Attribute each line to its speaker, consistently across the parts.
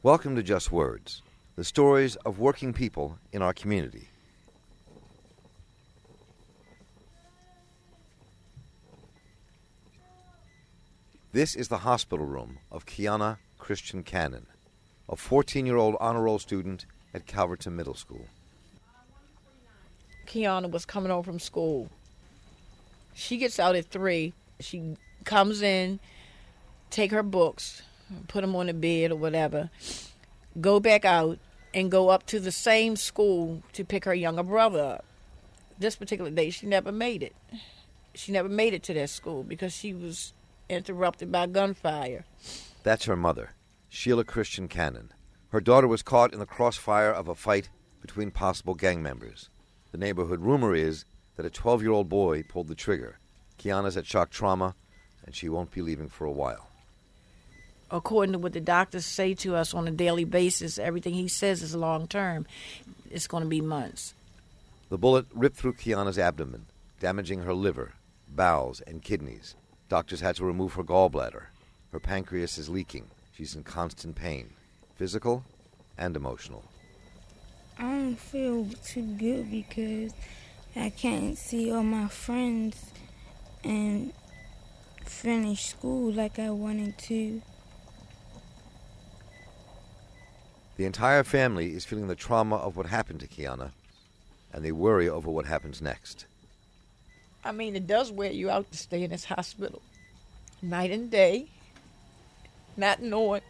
Speaker 1: Welcome to Just Words, the stories of working people in our community. This is the hospital room of Kiana Christian Cannon, a 14-year-old honor roll student at Calverton Middle School.
Speaker 2: Kiana was coming home from school. She gets out at 3. She comes in, take her books, put them on the bed or whatever, go back out, and go up to the same school to pick her younger brother up. This particular day, she never made it. She never made it to that school because she was interrupted by gunfire.
Speaker 1: That's her mother, Sheila Christian Cannon. Her daughter was caught in the crossfire of a fight between possible gang members. The neighborhood rumor is that a 12-year-old boy pulled the trigger. Kiana's at shock trauma, and she won't be leaving for a while.
Speaker 2: According to what the doctors say to us on a daily basis, everything he says is long-term. It's going to be months.
Speaker 1: The bullet ripped through Kiana's abdomen, damaging her liver, bowels, and kidneys. Doctors had to remove her gallbladder. Her pancreas is leaking. She's in constant pain, physical and emotional.
Speaker 3: I don't feel too good because I can't see all my friends and finish school like I wanted to.
Speaker 1: The entire family is feeling the trauma of what happened to Kiana, and they worry over what happens next.
Speaker 2: I mean, it does wear you out to stay in this hospital night and day, not knowing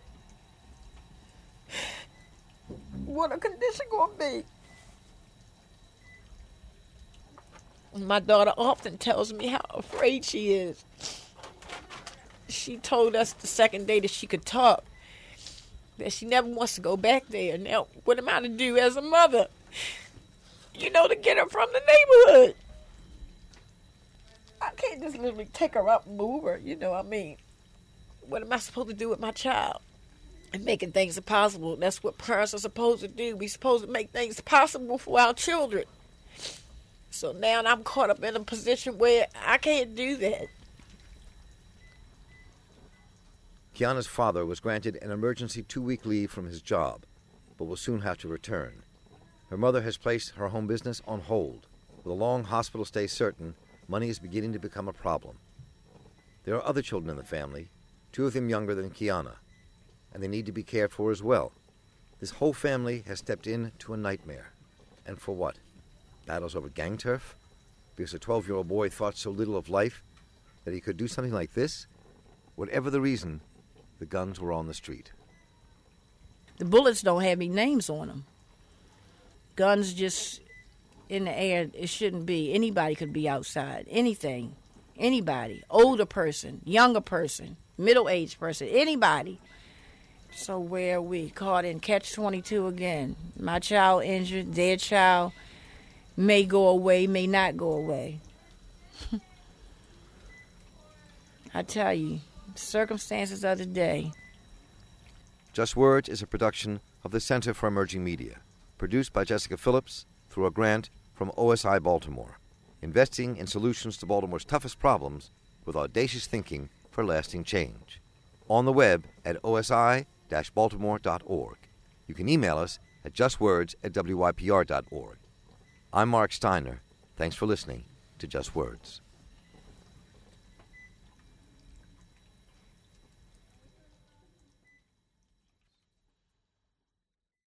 Speaker 2: what a condition going to be. My daughter often tells me how afraid she is. She told us the second day that she could talk that she never wants to go back there. Now, what am I to do as a mother? To get her from the neighborhood. I can't just literally take her up and move her, What am I supposed to do with my child? And making things impossible. That's what parents are supposed to do. We're supposed to make things possible for our children. So now I'm caught up in a position where I can't do that.
Speaker 1: Kiana's father was granted an emergency 2-week leave from his job, but will soon have to return. Her mother has placed her home business on hold. With a long hospital stay certain, money is beginning to become a problem. There are other children in the family, 2 of them younger than Kiana, and they need to be cared for as well. This whole family has stepped into a nightmare. And for what? Battles over gang turf? Because a 12-year-old boy thought so little of life that he could do something like this? Whatever the reason, the guns were on the street.
Speaker 2: The bullets don't have any names on them. Guns just in the air. It shouldn't be. Anybody could be outside. Anything. Anybody. Older person, younger person, middle-aged person, anybody. So where are we? Caught in catch-22 again. My child injured, their child may go away, may not go away. I tell you, circumstances of the day.
Speaker 1: Just Words is a production of the Center for Emerging Media, produced by Jessica Phillips through a grant from OSI Baltimore, investing in solutions to Baltimore's toughest problems with audacious thinking for lasting change. On the web at osi-baltimore.org. You can email us at justwords@wypr.org. I'm Mark Steiner. Thanks for listening to Just Words.